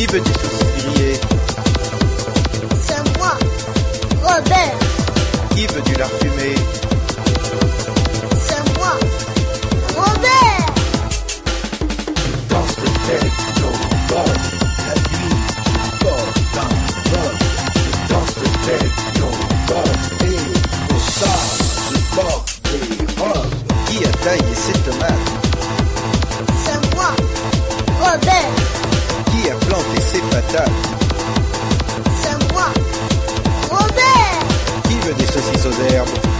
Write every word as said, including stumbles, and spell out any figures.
Qui veut des saucisses grillées? C'est moi, Robert. Qui veut du lard fumé? C'est moi, Robert. Dans ce techno bon, la nuit porte dans le bon. Dans ce techno bon, et au sable, je porte des robes. Qui a taillé ses tomates? C'est moi, Robert. Qui a planté ses patates? C'est moi, Robert. Qui veut des saucisses aux herbes?